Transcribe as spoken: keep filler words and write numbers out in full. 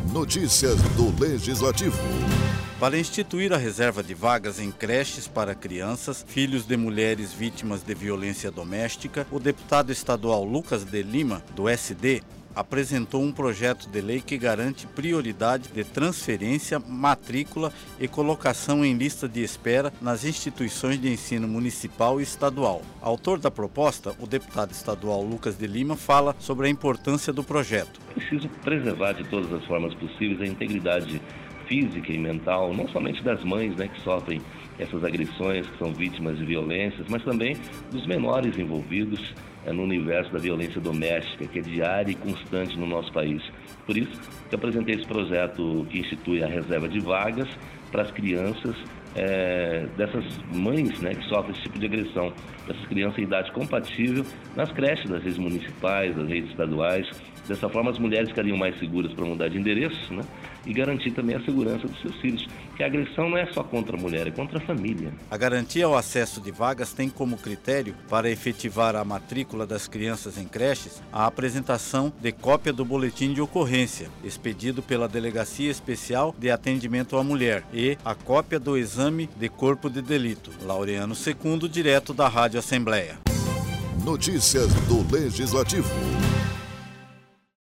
Notícias do Legislativo. Para instituir a reserva de vagas em creches para crianças, filhos de mulheres vítimas de violência doméstica, o deputado estadual Lucas de Lima, do S D, apresentou um projeto de lei que garante prioridade de transferência, matrícula e colocação em lista de espera nas instituições de ensino municipal e estadual. Autor da proposta, o deputado estadual Lucas de Lima fala sobre a importância do projeto. Preciso preservar de todas as formas possíveis a integridade física e mental, não somente das mães, né, que sofrem essas agressões, que são vítimas de violências, mas também dos menores envolvidos é, no universo da violência doméstica, que é diária e constante no nosso país. Por isso que eu apresentei esse projeto que institui a reserva de vagas para as crianças é, dessas mães, né, que sofrem esse tipo de agressão, dessas crianças em idade compatível nas creches das redes municipais, das redes estaduais. Dessa forma, as mulheres ficariam mais seguras para mudar de endereço, né? E garantir também a segurança dos seus filhos. Porque a agressão não é só contra a mulher, é contra a família. A garantia ao acesso de vagas tem como critério, para efetivar a matrícula das crianças em creches, a apresentação de cópia do boletim de ocorrência, expedido pela Delegacia Especial de Atendimento à Mulher, e a cópia do exame de corpo de delito. Laureano Secundo, direto da Rádio Assembleia. Notícias do Legislativo.